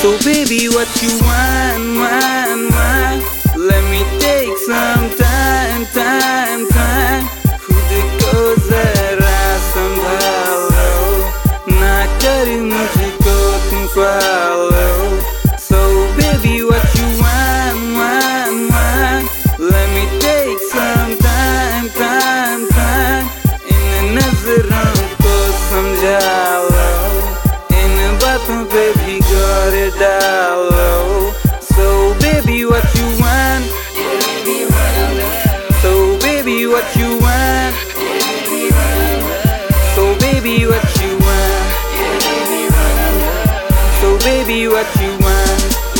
So baby what you want, let me take some time खुद को जरा संभालो, ना कर मुझको तुम follow. So baby what you want, let me take some time इन नजरों को समझा लो, इन बातों पे भी गौर डालो. So baby what you want, so baby what you want, so baby what you want, so baby what you want.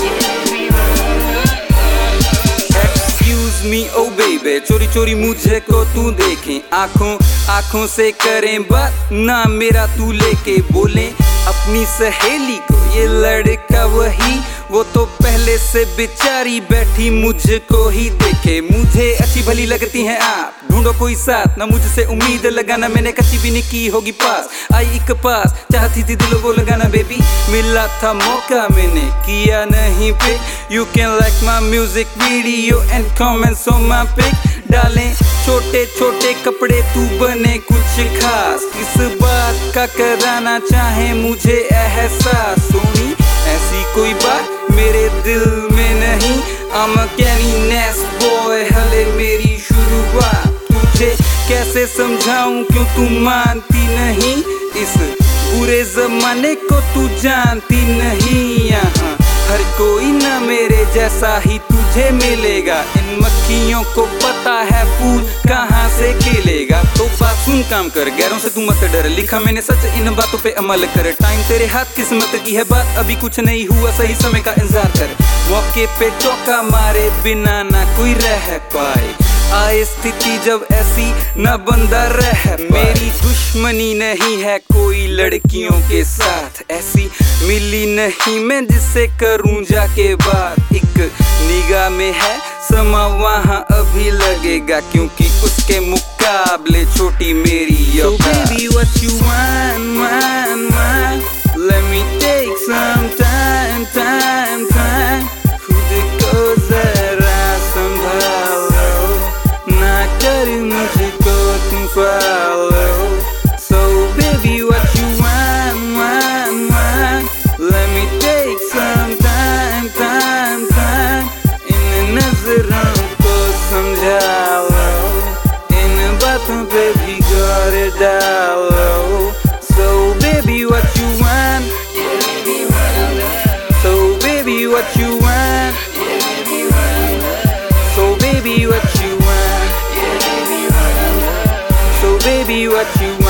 Excuse me oh baby, चोरी चोरी मुझे को तू देखे, आँखों से करें बात, ना मेरा तू लेके बोले अपनी सहेली को ये लड़का वही, वो तो पहले से बेचारी बैठी मुझको ही देखे. मुझे अच्छी भली लगती हैं आप, ढूंढो कोई साथ, ना मुझसे उम्मीद लगाना, मैंने कच्ची भी नहीं की होगी पास. आई एक पास चाहती थी दिल को लगाना, बेबी मिला था मौका मैंने किया नहीं पे. You can like my music video and comments on my pic. डालें छोटे छोटे कपड़े तू बने कुछ खास, किस बात का कराना चाहे मुझे एहसास. सोनी ऐसी कोई बात मेरे दिल में नहीं, I'm a canny nasty boy, हले मेरी शुरुआत. तुझे कैसे समझाऊं क्यों तू मानती नहीं, इस बुरे जमाने को तू जानती नहीं. यहाँ हर कोई ना मेरे जैसा ही तुझे मिलेगा, इन मक्खियों को पता है फूल कहाँ से खेलेगा. तो बात सुन काम कर, गैरों से तू मत डर, लिखा मैंने सच इन बातों पे अमल कर. टाइम तेरे हाथ किस्मत की है बात, अभी कुछ नहीं हुआ सही समय का इंतजार कर. मौके पे चौका मारे बिना ना कोई रह पाए, आए स्थिति जब ऐसी न बंदा रह. मेरी दुश्मनी नहीं है कोई लड़कियों के साथ, ऐसी मिली नहीं मैं जिससे करूं जाके बात. एक निगाह में है समा वहाँ अभी लगेगा, क्योंकि उसके मुकाबले छोटी मेरी औकात. So baby what you want, let me take some time खुद को जरा संभालो, ना कर मुझको तुम follow. So baby what you want, let me take some time इन नजरों को समझा लो, इन बातों पे भी गौर डालो. So baby what you want, so baby what you want, so baby what you want, so baby what you want.